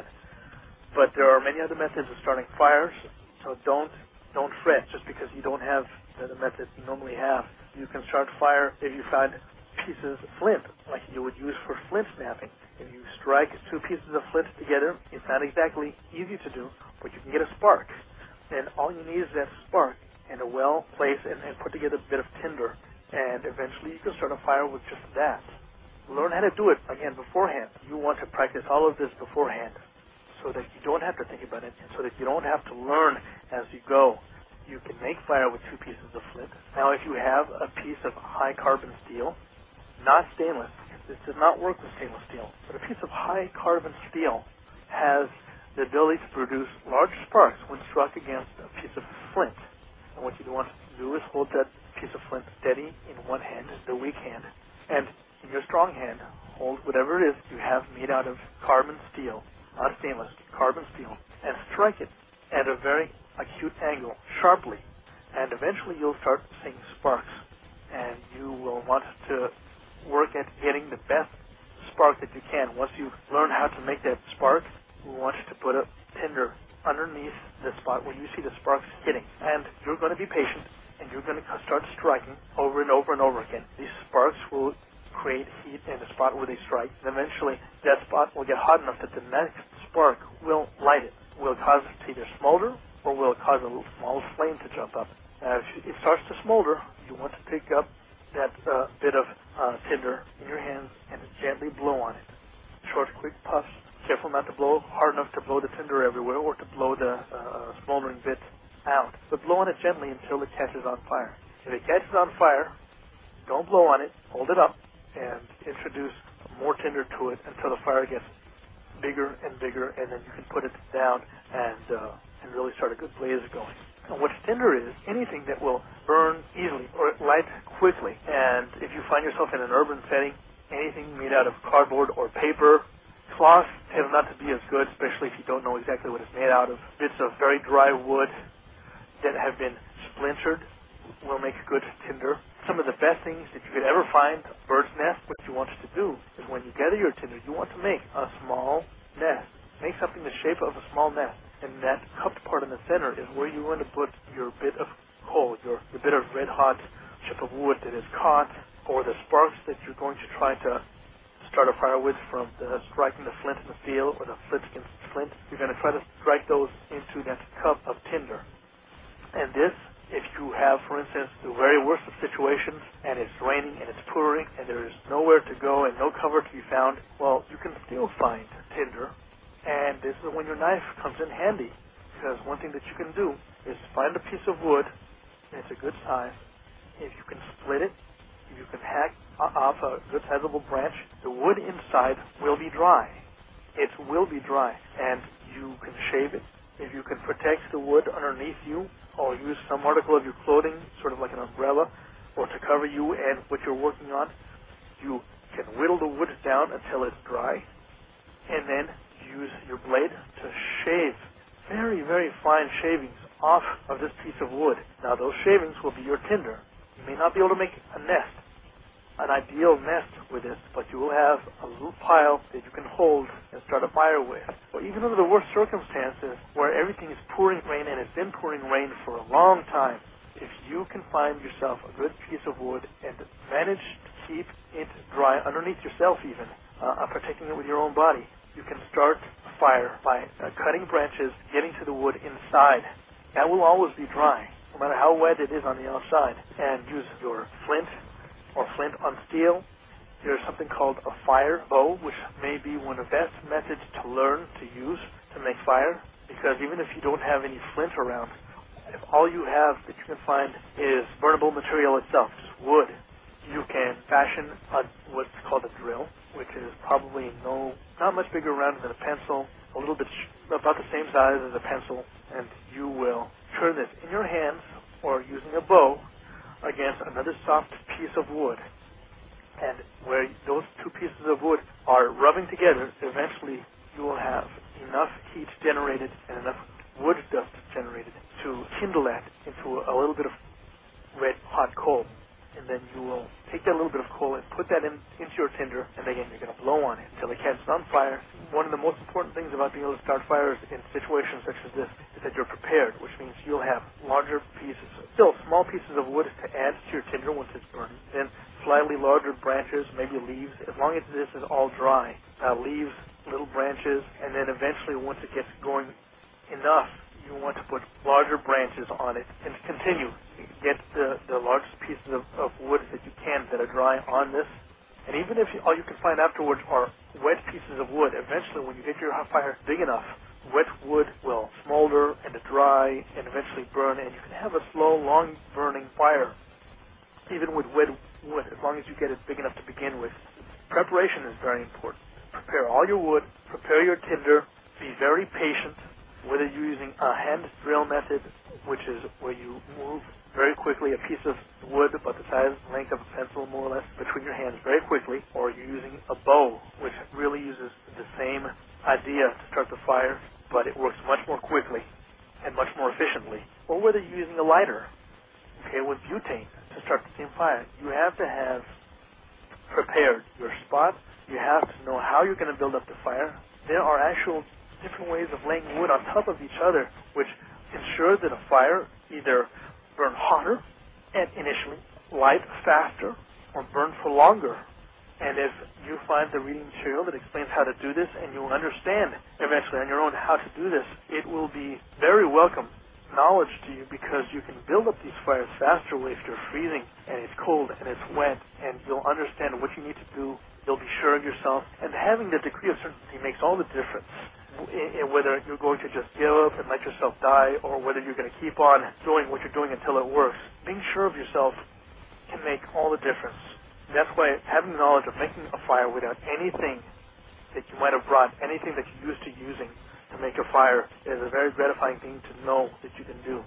But there are many other methods of starting fires, so don't don't fret just because you don't have the, the method you normally have. You can start fire if you find pieces of flint, like you would use for flint snapping. If you strike two pieces of flint together, it's not exactly easy to do, but you can get a spark. And all you need is that spark and a well-placed and, and put together bit of tinder. And eventually you can start a fire with just that. Learn how to do it, again, beforehand. You want to practice all of this beforehand so that you don't have to think about it and so that you don't have to learn as you go. You can make fire with two pieces of flint. Now, if you have a piece of high-carbon steel, not stainless, this does not work with stainless steel, but a piece of high-carbon steel has the ability to produce large sparks when struck against a piece of flint. And what you want to do is hold that piece of flint steady in one hand, the weak hand, and in your strong hand, hold whatever it is you have made out of carbon steel, not stainless, carbon steel, and strike it at a very acute angle, sharply, and eventually you'll start seeing sparks, and you will want to work at getting the best spark that you can. Once you learn how to make that spark, you want to put a tinder underneath the spot where you see the sparks hitting, and you're going to be patient, and you're going to start striking over and over and over again. These sparks will create heat in the spot where they strike, and eventually that spot will get hot enough that the next spark will light it, will cause it to either smolder or will cause a little small flame to jump up. Now, if it starts to smolder, you want to pick up that uh, bit of uh, tinder in your hands and gently blow on it. Short, quick puffs. Careful not to blow hard enough to blow the tinder everywhere or to blow the uh, smoldering bit out. But blow on it gently until it catches on fire. If it catches on fire, don't blow on it. Hold it up and introduce more tinder to it until the fire gets bigger and bigger, and then you can put it down and uh, and really start a good blaze going. And what tinder is, anything that will burn easily or light quickly. And if you find yourself in an urban setting, anything made out of cardboard or paper, cloth tends not to be as good, especially if you don't know exactly what it's made out of. Bits of very dry wood that have been splintered will make good tinder. Some of the best things that you could ever find, bird's nest, what you want to do is when you gather your tinder, you want to make a small nest. Make something the shape of a small nest. And that cupped part in the center is where you're going to put your bit of coal, your, your bit of red-hot chip of wood that is caught, or the sparks that you're going to try to start a fire with from the striking the flint in the steel or the flint against flint. You're going to try to strike those into that cup of tinder. And this, if you have, for instance, the very worst of situations, and it's raining and it's pouring, and there is nowhere to go and no cover to be found, well, you can still find tinder. And this is when your knife comes in handy, because one thing that you can do is find a piece of wood, and it's a good size. If you can split it, if you can hack off a good sizable branch, the wood inside will be dry. It will be dry, and you can shave it. If you can protect the wood underneath you, or use some article of your clothing, sort of like an umbrella, or to cover you and what you're working on, you can whittle the wood down until it's dry, and then use your blade to shave very, very fine shavings off of this piece of wood. Now, those shavings will be your tinder. You may not be able to make a nest, an ideal nest with this, but you will have a little pile that you can hold and start a fire with. Or even under the worst circumstances, where everything is pouring rain and it's been pouring rain for a long time, if you can find yourself a good piece of wood and manage to keep it dry underneath yourself even, uh, protecting it with your own body, you can start a fire by uh, cutting branches, getting to the wood inside. That will always be dry, no matter how wet it is on the outside. And use your flint or flint on steel. There's something called a fire bow, which may be one of the best methods to learn to use to make fire, because even if you don't have any flint around, if all you have that you can find is burnable material itself, just wood, you can fashion a, what's called a drill, which is probably no, not much bigger around than a pencil, a little bit, sh- about the same size as a pencil, and you will turn this in your hands or using a bow against another soft piece of wood. And where those two pieces of wood are rubbing together, eventually you will have enough heat generated and enough wood dust generated to kindle that into a little bit of red hot coal. And then you will take that little bit of coal and put that in, into your tinder, and again, you're going to blow on it until it catches on fire. One of the most important things about being able to start fires in situations such as this is that you're prepared, which means you'll have larger pieces, still small pieces of wood to add to your tinder once it's burning, then slightly larger branches, maybe leaves, as long as this is all dry. Uh, leaves, little branches, and then eventually once it gets going enough, you want to put larger branches on it and continue. Get the, the largest pieces of, of wood that you can that are dry on this. And even if you, all you can find afterwards are wet pieces of wood, eventually when you get your fire big enough, wet wood will smolder and dry and eventually burn, and you can have a slow, long-burning fire, even with wet wood, as long as you get it big enough to begin with. Preparation is very important. Prepare all your wood, prepare your tinder, be very patient. Whether you're using a hand drill method, which is where you move very quickly a piece of wood about the size and length of a pencil, more or less, between your hands very quickly, or you're using a bow, which really uses the same idea to start the fire, but it works much more quickly and much more efficiently. Or whether you're using a lighter, okay, with butane to start the same fire, you have to have prepared your spot. You have to know how you're going to build up the fire. There are actual different ways of laying wood on top of each other, which ensure that a fire either burn hotter and initially, light faster, or burn for longer. And if you find the reading material that explains how to do this, and you'll understand eventually on your own how to do this, it will be very welcome knowledge to you, because you can build up these fires faster if you're freezing and it's cold and it's wet, and you'll understand what you need to do. You'll be sure of yourself, and having the degree of certainty makes all the difference. In whether you're going to just give up and let yourself die, or whether you're going to keep on doing what you're doing until it works. Being sure of yourself can make all the difference. That's why having the knowledge of making a fire without anything that you might have brought, anything that you're used to using to make a fire, is a very gratifying thing to know that you can do.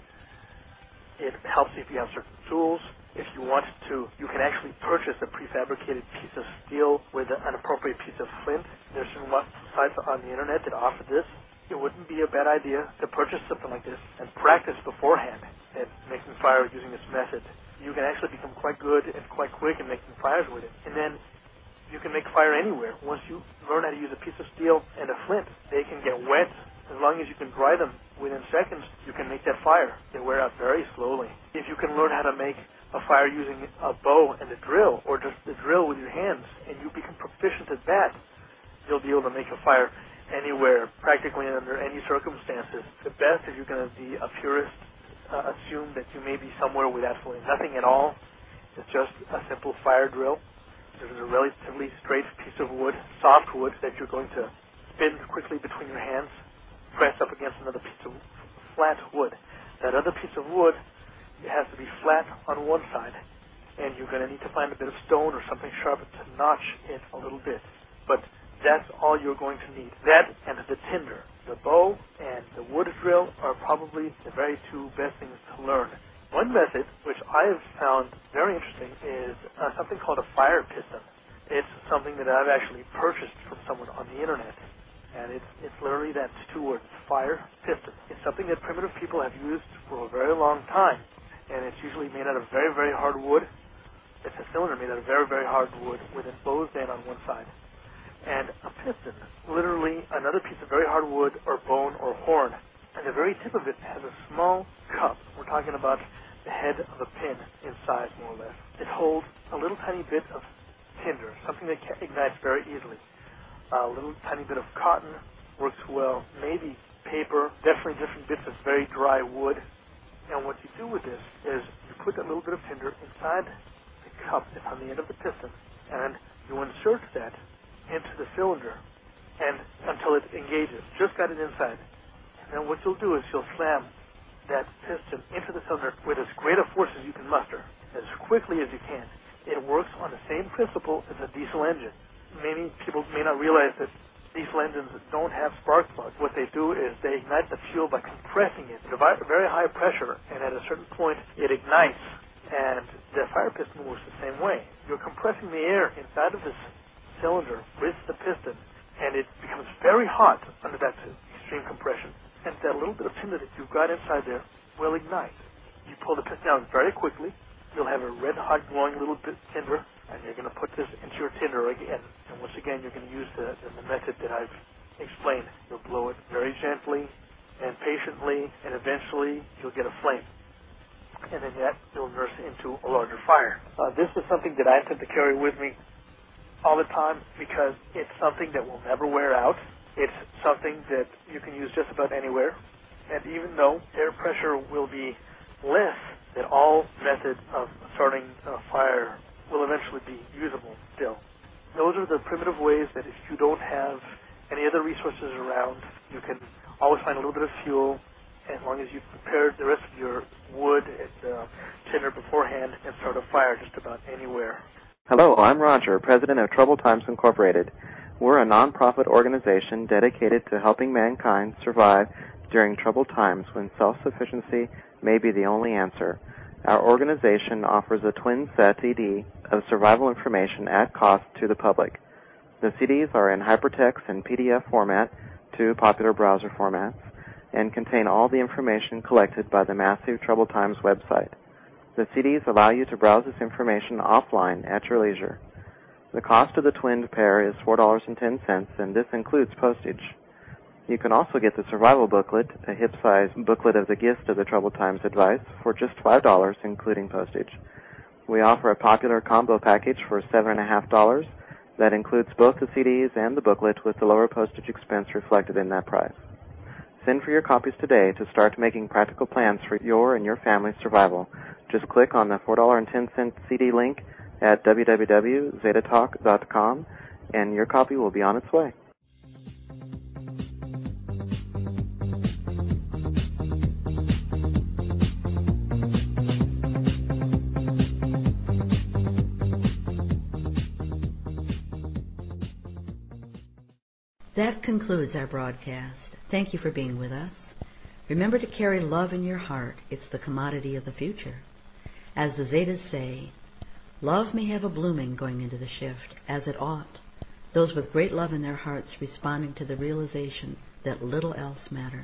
It helps if you have certain tools. If you want to, you can actually purchase a prefabricated piece of steel with an appropriate piece of flint. There's some sites on the internet that offer this. It wouldn't be a bad idea to purchase something like this and practice beforehand at making fire using this method. You can actually become quite good and quite quick in making fires with it. And then you can make fire anywhere. Once you learn how to use a piece of steel and a flint, they can get wet. As long as you can dry them within seconds, you can make that fire. They wear out very slowly. If you can learn how to make a fire using a bow and a drill, or just the drill with your hands, and you become proficient at that, you'll be able to make a fire anywhere, practically under any circumstances. The best, if you're going to be a purist, uh, assume that you may be somewhere with absolutely nothing at all. It's just a simple fire drill. There's a relatively straight piece of wood, soft wood, that you're going to spin quickly between your hands, press up against another piece of flat wood. That other piece of wood, it has to be flat on one side, and you're going to need to find a bit of stone or something sharp to notch it a little bit. But that's all you're going to need. That and the tinder. The bow and the wood drill are probably the very two best things to learn. One method, which I have found very interesting, is uh, something called a fire piston. It's something that I've actually purchased from someone on the internet. And it's, it's literally that's two words, fire piston. It's something that primitive people have used for a very long time. And it's usually made out of very, very hard wood. It's a cylinder made out of very, very hard wood with enclosed end on one side. And a piston, literally another piece of very hard wood or bone or horn. And the very tip of it has a small cup. We're talking about the head of a pin in size, more or less. It holds a little tiny bit of tinder, something that ignites very easily. A little tiny bit of cotton works well, maybe paper, definitely different bits of very dry wood. And what you do with this is you put that little bit of tinder inside the cup that's on the end of the piston, and you insert that into the cylinder and until it engages. Just got it inside. And then what you'll do is you'll slam that piston into the cylinder with as great a force as you can muster, as quickly as you can. It works on the same principle as a diesel engine. Many people may not realize that diesel engines don't have spark plugs. What they do is they ignite the fuel by compressing it at a very high pressure, and at a certain point it ignites, and the fire piston works the same way. You're compressing the air inside of this cylinder with the piston, and it becomes very hot under that extreme compression, and that little bit of tinder that you've got inside there will ignite. You pull the piston down very quickly. You'll have a red-hot glowing little bit of tinder, and you're going to put this into your tinder again. And once again, you're going to use the, the method that I've explained. You'll blow it very gently and patiently, and eventually you'll get a flame. And then that will nurse into a larger fire. Uh, this is something that I intend to carry with me all the time because it's something that will never wear out. It's something that you can use just about anywhere. And even though air pressure will be less, that all methods of starting a fire will eventually be usable still. Those are the primitive ways that if you don't have any other resources around, you can always find a little bit of fuel, as long as you've prepared the rest of your wood and uh, tinder beforehand, and start a fire just about anywhere. Hello, I'm Roger, president of Troubled Times Incorporated. We're a nonprofit organization dedicated to helping mankind survive during troubled times when self-sufficiency may be the only answer. Our organization offers a twin set C D of survival information at cost to the public. The C Ds are in hypertext and P D F format, two popular browser formats, and contain all the information collected by the massive Troubled Times website. The C Ds allow you to browse this information offline at your leisure. The cost of the twinned pair is four dollars and ten cents, and this includes postage. You can also get the survival booklet, a hip-size booklet of the gist of the Troubled Times advice, for just five dollars, including postage. We offer a popular combo package for seven dollars and fifty cents that includes both the C Ds and the booklet with the lower postage expense reflected in that price. Send for your copies today to start making practical plans for your and your family's survival. Just click on the four dollars and ten cents C D link at w w w dot zeta talk dot com, and your copy will be on its way. That concludes our broadcast. Thank you for being with us. Remember to carry love in your heart. It's the commodity of the future. As the Zetas say, love may have a blooming going into the shift, as it ought. Those with great love in their hearts responding to the realization that little else matters.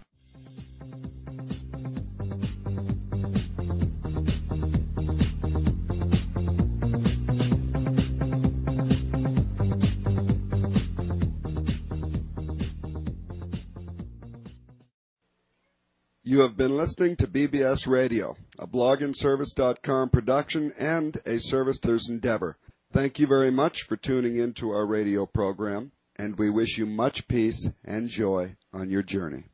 You have been listening to B B S Radio, a blog and service dot com production and a Service There's endeavor. Thank you very much for tuning in to our radio program, and we wish you much peace and joy on your journey.